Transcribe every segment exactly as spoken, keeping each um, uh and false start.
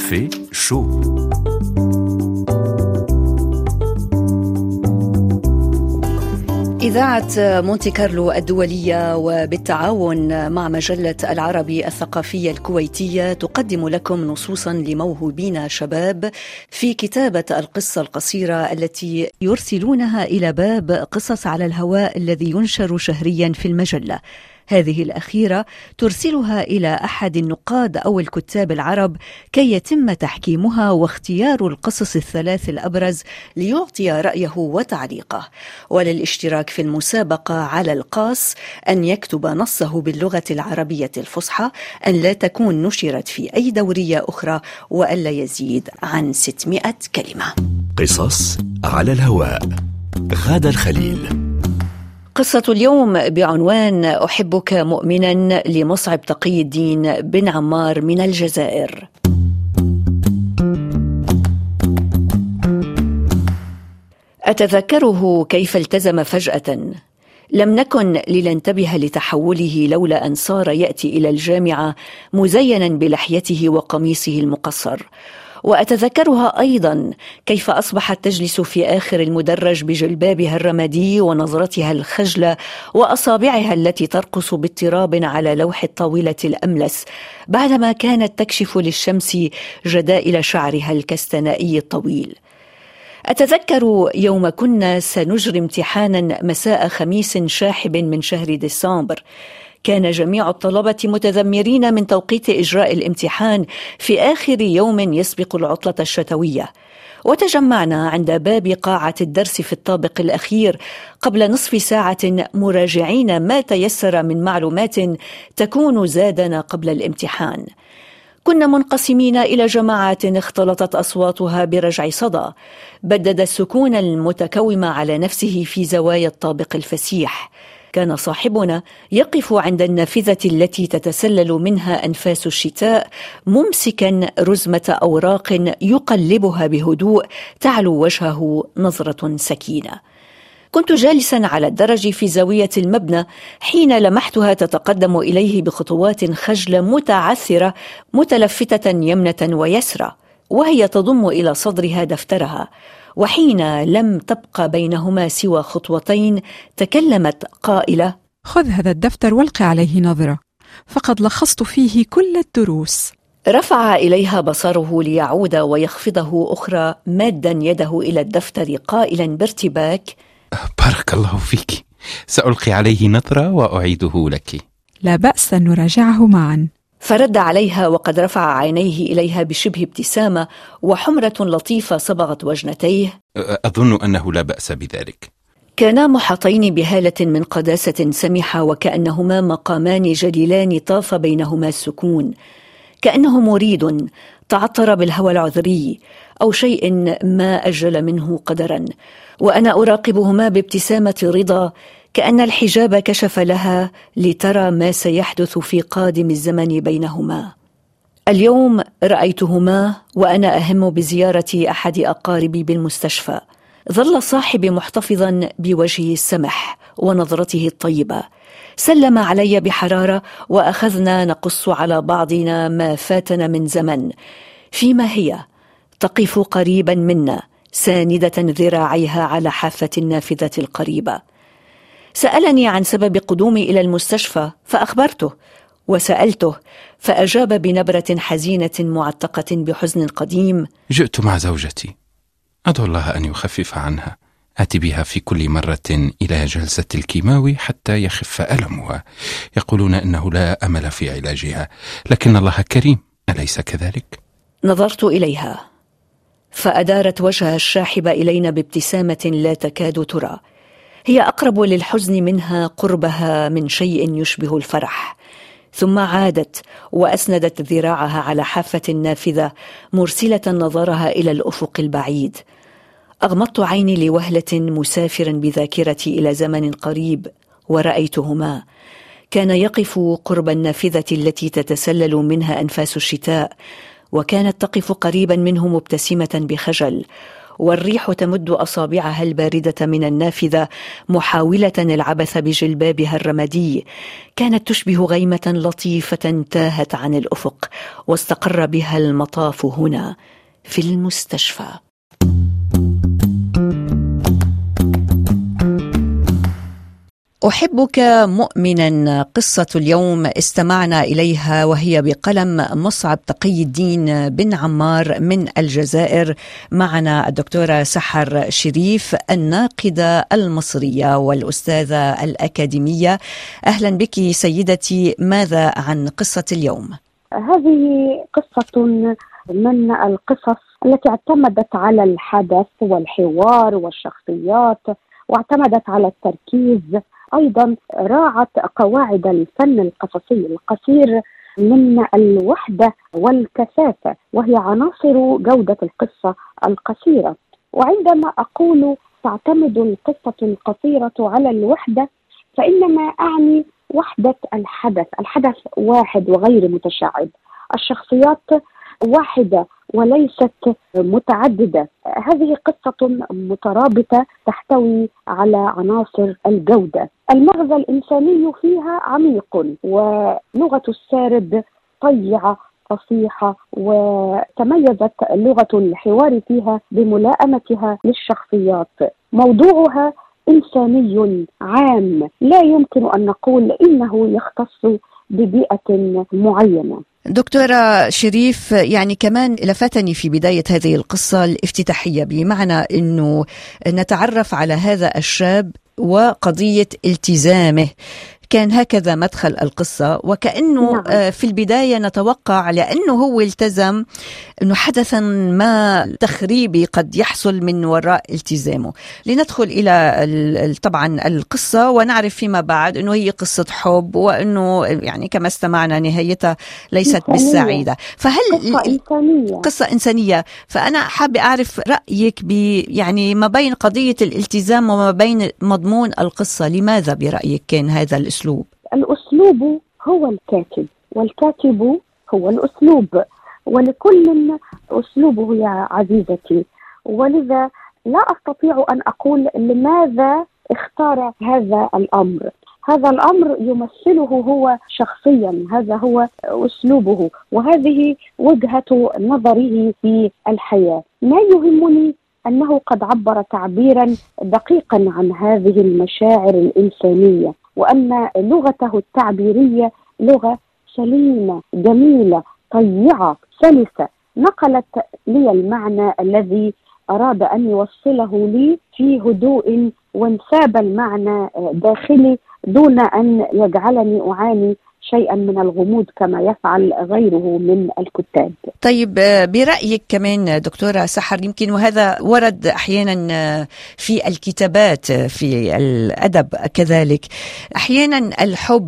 كافي شو. إذاعة مونتي كارلو الدولية وبالتعاون مع مجلة العربي الثقافية الكويتية تقدم لكم نصوصا لموهوبين شباب في كتابة القصة القصيرة التي يرسلونها إلى باب قصص على الهواء الذي ينشر شهريا في المجلة. هذه الأخيرة ترسلها إلى أحد النقاد أو الكتاب العرب كي يتم تحكيمها واختيار القصص الثلاث الأبرز ليعطي رأيه وتعليقه. وللاشتراك في المسابقة على القاص أن يكتب نصه باللغة العربية الفصحى، أن لا تكون نشرت في أي دورية أخرى، وألا يزيد عن ستمائة كلمة. قصص على الهواء. غادة الخليل. قصة اليوم بعنوان أحبك مؤمنا لمصعب تقي الدين بن عمار من الجزائر. أتذكره كيف التزم فجأة. لم نكن لننتبه لتحوله لولا أن صار يأتي إلى الجامعة مزينا بلحيته وقميصه المقصر. وأتذكرها أيضا كيف أصبحت تجلس في آخر المدرج بجلبابها الرمادي ونظرتها الخجلة وأصابعها التي ترقص باضطراب على لوح الطاولة الأملس، بعدما كانت تكشف للشمس جدائل شعرها الكستنائي الطويل. أتذكر يوم كنا سنجري امتحانا مساء خميس شاحب من شهر ديسمبر. كان جميع الطلبة متذمرين من توقيت إجراء الامتحان في آخر يوم يسبق العطلة الشتوية، وتجمعنا عند باب قاعة الدرس في الطابق الأخير قبل نصف ساعة مراجعين ما تيسر من معلومات تكون زادنا قبل الامتحان. كنا منقسمين إلى جماعات اختلطت أصواتها برجع صدى بدد السكون المتكوم على نفسه في زوايا الطابق الفسيح. كان صاحبنا يقف عند النافذة التي تتسلل منها أنفاس الشتاء ممسكا رزمة أوراق يقلبها بهدوء تعلو وجهه نظرة سكينة. كنت جالسا على الدرج في زاوية المبنى حين لمحتها تتقدم إليه بخطوات خجلة متعثرة متلفتة يمنة ويسرى، وهي تضم إلى صدرها دفترها. وحين لم تبقى بينهما سوى خطوتين تكلمت قائلة: خذ هذا الدفتر والق عليه نظرة، فقد لخصت فيه كل الدروس. رفع إليها بصره ليعود ويخفضه أخرى مادا يده إلى الدفتر قائلا بارتباك: بارك الله فيك، سألقي عليه نظرة وأعيده لك. لا بأس أن نراجعه معا. فرد عليها وقد رفع عينيه إليها بشبه ابتسامة، وحمرة لطيفة صبغت وجنتيه. أظن أنه لا بأس بذلك. كانا محاطين بهالة من قداسة سمحة، وكأنهما مقامان جليلان طاف بينهما السكون، كأنه مريد تعطر بالهوى العذري أو شيء ما أجل منه قدرا. وأنا أراقبهما بابتسامة رضا، كأن الحجاب كشف لها لترى ما سيحدث في قادم الزمن بينهما. اليوم رأيتهما وأنا أهم بزيارة أحد أقاربي بالمستشفى. ظل صاحبي محتفظا بوجهه السمح ونظرته الطيبة. سلم علي بحرارة وأخذنا نقص على بعضنا ما فاتنا من زمن، فيما هي تقف قريبا منا ساندة ذراعيها على حافة النافذة القريبة. سألني عن سبب قدومي إلى المستشفى فأخبرته، وسألته فأجاب بنبرة حزينة معتقة بحزن قديم: جئت مع زوجتي، أدعو الله أن يخفف عنها. آتي بها في كل مرة إلى جلسة الكيماوي حتى يخف ألمها. يقولون أنه لا أمل في علاجها، لكن الله كريم، أليس كذلك؟ نظرت إليها فأدارت وجهها الشاحب إلينا بابتسامة لا تكاد ترى. هي أقرب للحزن منها قربها من شيء يشبه الفرح. ثم عادت وأسندت ذراعها على حافة النافذة مرسلة نظرها إلى الأفق البعيد. أغمضت عيني لوهلة مسافرا بذاكرتي إلى زمن قريب، ورأيتهما. كان يقف قرب النافذة التي تتسلل منها أنفاس الشتاء، وكانت تقف قريبا منه مبتسمة بخجل، والريح تمد أصابعها الباردة من النافذة محاولة العبث بجلبابها الرمادي. كانت تشبه غيمة لطيفة تاهت عن الأفق، واستقر بها المطاف هنا في المستشفى. أحبك مؤمنا، قصة اليوم استمعنا إليها وهي بقلم مصعب تقي الدين بن عمار من الجزائر. معنا الدكتورة سحر شريف الناقدة المصرية والأستاذة الأكاديمية. أهلا بك سيدتي، ماذا عن قصة اليوم؟ هذه قصة من القصص التي اعتمدت على الحدث والحوار والشخصيات، واعتمدت على التركيز، أيضا راعت قواعد الفن القصصي القصير من الوحدة والكثافة، وهي عناصر جودة القصة القصيرة. وعندما أقول تعتمد القصة القصيرة على الوحدة، فإنما أعني وحدة الحدث. الحدث واحد وغير متشعب، الشخصيات واحدة وليست متعددة. هذه قصة مترابطة تحتوي على عناصر الجودة. المغزى الإنساني فيها عميق، ولغة السارد طيعة فصيحة، وتميزت لغة الحوار فيها بملائمتها للشخصيات. موضوعها إنساني عام، لا يمكن أن نقول إنه يختص ببيئة معينة. دكتورة شريف، يعني كمان لفتني في بداية هذه القصة الافتتاحية، بمعنى أنه نتعرف على هذا الشاب وقضية التزامه. كان هكذا مدخل القصة، وكأنه نعم. في البداية نتوقع لأنه هو التزم أنه حدثا ما تخريبي قد يحصل من وراء التزامه. لندخل إلى طبعا القصة ونعرف فيما بعد أنه هي قصة حب، وأنه يعني كما استمعنا نهايتها ليست إنسانية. بالسعيدة. فهل قصة إنسانية. قصة إنسانية. فأنا حابة أعرف رأيك ب يعني ما بين قضية الالتزام وما بين مضمون القصة. لماذا برأيك كان هذا الأسلوب؟ الأسلوب هو الكاتب، والكاتب هو الأسلوب، ولكل أسلوبه يا عزيزتي. ولذا لا أستطيع أن أقول لماذا اختار هذا الأمر. هذا الأمر يمثله هو شخصيا، هذا هو أسلوبه، وهذه وجهة نظره في الحياة. ما يهمني أنه قد عبر تعبيرا دقيقا عن هذه المشاعر الإنسانية، وأن لغته التعبيرية لغة سليمة جميلة طيعة سلسة، نقلت لي المعنى الذي أراد أن يوصله لي في هدوء، وانساب المعنى داخلي دون أن يجعلني أعاني شيئا من الغموض كما يفعل غيره من الكتاب. طيب، برأيك كمان دكتورة سحر، يمكن وهذا ورد أحيانا في الكتابات في الأدب كذلك، أحيانا الحب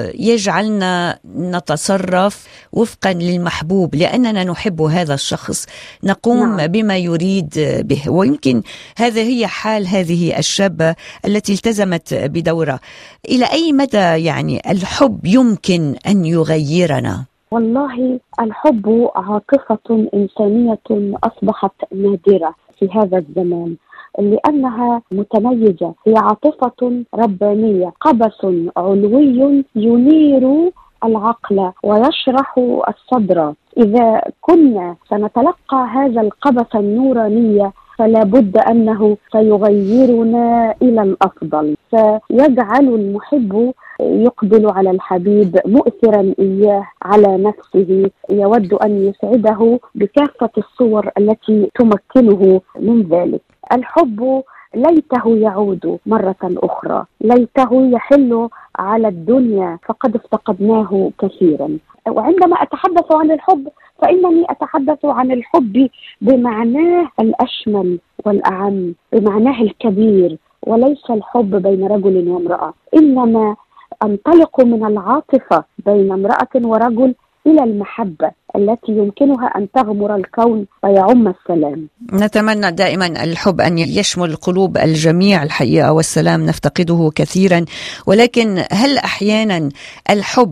يجعلنا نتصرف وفقا للمحبوب، لأننا نحب هذا الشخص، نقوم نعم. بما يريد به. ويمكن هذا هي حال هذه الشابة التي التزمت بدورة. إلى أي مدى يعني الحب يمكن أن يغيرنا؟ والله الحب عاطفة إنسانية أصبحت نادرة في هذا الزمان، لأنها متميزة. هي عاطفة ربانية، قبس علوي ينير العقل ويشرح الصدر. إذا كنا سنتلقى هذا القبس النورانية فلا بد أنه سيغيرنا إلى الأفضل، فيجعل المحب يقبل على الحبيب مؤثرا إياه على نفسه، يود أن يسعده بكافة الصور التي تمكنه من ذلك. الحب ليته يعود مرة أخرى، ليته يحل على الدنيا، فقد افتقدناه كثيرا. وعندما أتحدث عن الحب فإنني أتحدث عن الحب بمعناه الأشمل والأعم، بمعناه الكبير، وليس الحب بين رجل وامرأة، إنما أنطلق من العاطفة بين امرأة ورجل إلى المحبة التي يمكنها أن تغمر الكون ويعم السلام. نتمنى دائما الحب أن يشمل قلوب الجميع الحقيقة، والسلام نفتقده كثيرا. ولكن هل أحيانا الحب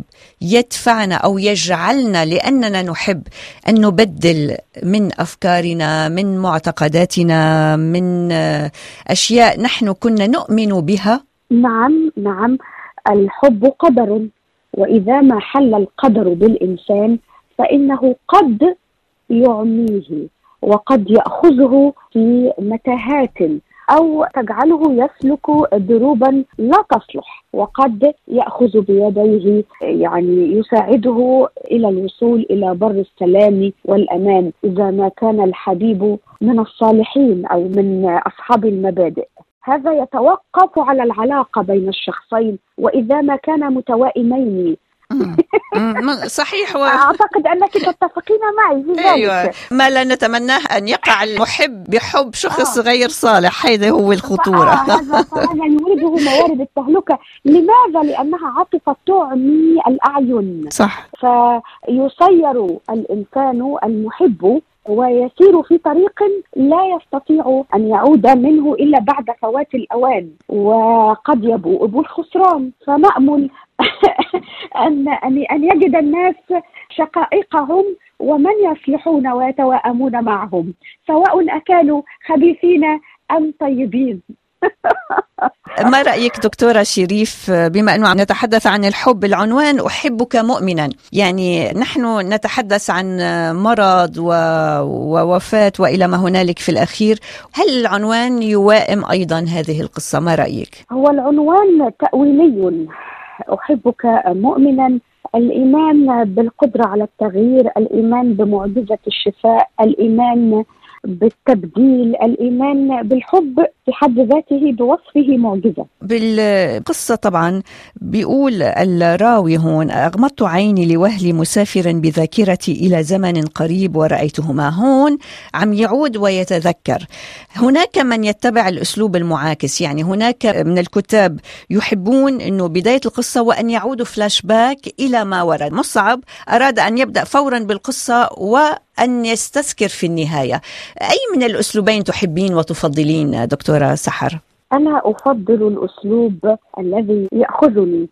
يدفعنا أو يجعلنا لأننا نحب أن نبدل من أفكارنا، من معتقداتنا، من أشياء نحن كنا نؤمن بها؟ نعم نعم، الحب قدر، وإذا ما حل القدر بالإنسان فإنه قد يعميه وقد يأخذه في متاهات أو تجعله يسلك دروبا لا تصلح، وقد يأخذ بيديه يعني يساعده إلى الوصول إلى بر السلام والأمان إذا ما كان الحبيب من الصالحين أو من أصحاب المبادئ. هذا يتوقف على العلاقة بين الشخصين، وإذا ما كان متوائمين. صحيح، و... أعتقد أنك تتفقين معي في ذلك. أيوة. ما لا نتمناه أن يقع المحب بحب شخص آه. غير صالح، هذا هو الخطورة. آه هذا هذا يورده موارد التهلكة. لماذا؟ لأنها عاطفة تعمي الأعين. صح. فيسير الإنسان المحب ويسير في طريق لا يستطيع أن يعود منه إلا بعد فوات الأوان، وقد يبوء بالخسران. فنأمل أن أن يجد الناس شقائقهم ومن يصلحون ويتوائمون معهم، سواء أكانوا خبيثين أم طيبين. ما رأيك دكتورة شريف، بما أنه نتحدث عن الحب، العنوان أحبك مؤمنا، يعني نحن نتحدث عن مرض ووفاة وإلى ما هنالك في الأخير، هل العنوان يوائم أيضا هذه القصة؟ ما رأيك؟ هو العنوان تأويلي، أحبك مؤمنا، الإيمان بالقدرة على التغيير، الإيمان بمعجزة الشفاء، الإيمان بالتبديل، الإيمان بالحب في حد ذاته بوصفه معجزة. بالقصة طبعا بيقول الراوي هون: أغمضت عيني لوهلي مسافرا بذاكرتي إلى زمن قريب ورأيتهما. هون عم يعود ويتذكر. هناك من يتبع الأسلوب المعاكس، يعني هناك من الكتاب يحبون أنه بداية القصة وأن يعودوا فلاش باك إلى ما ورد. مصعب أراد أن يبدأ فورا بالقصة وأن يستذكر في النهاية. أي من الأسلوبين تحبين وتفضلين دكتورة سحر؟ أنا أفضل الأسلوب الذي يأخذني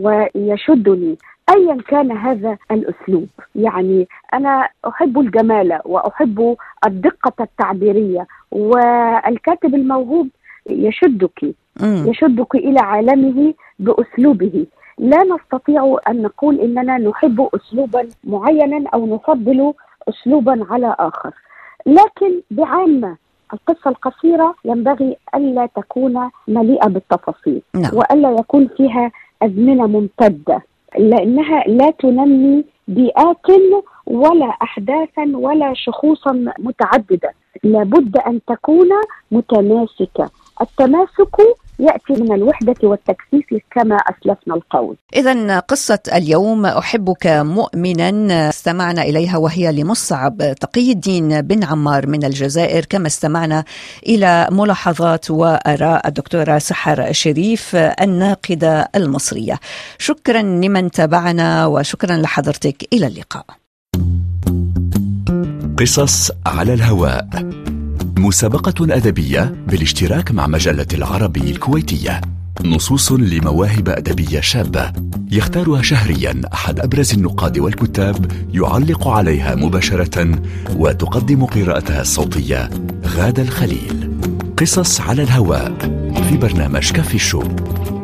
ويشدني أيا كان هذا الأسلوب. يعني أنا أحب الجمال وأحب الدقة التعبيرية، والكاتب الموهوب يشدك م. يشدك إلى عالمه بأسلوبه. لا نستطيع أن نقول إننا نحب أسلوبا معينا أو نفضل أسلوبا على آخر، لكن بعامة القصة القصيرة ينبغي ألا تكون مليئة بالتفاصيل نعم. وألا يكون فيها أزمنة ممتدة، لأنها لا تنمي بيئات ولا أحداثا ولا شخوصا متعددة. لابد أن تكون متماسكة. التماسك يأتي من الوحدة والتكثيف كما أسلفنا القول. إذن قصة اليوم أحبك مؤمنا استمعنا إليها، وهي لمصعب تقي الدين بن عمار من الجزائر، كما استمعنا إلى ملاحظات وآراء الدكتورة سحر شريف الناقدة المصرية. شكرا لمن تابعنا وشكرا لحضرتك. إلى اللقاء. قصص على الهواء، مسابقة أدبية بالاشتراك مع مجلة العربي الكويتية. نصوص لمواهب أدبية شابة يختارها شهريا أحد أبرز النقاد والكتاب، يعلق عليها مباشرة وتقدم قراءتها الصوتية غادة الخليل. قصص على الهواء في برنامج كافي الشو.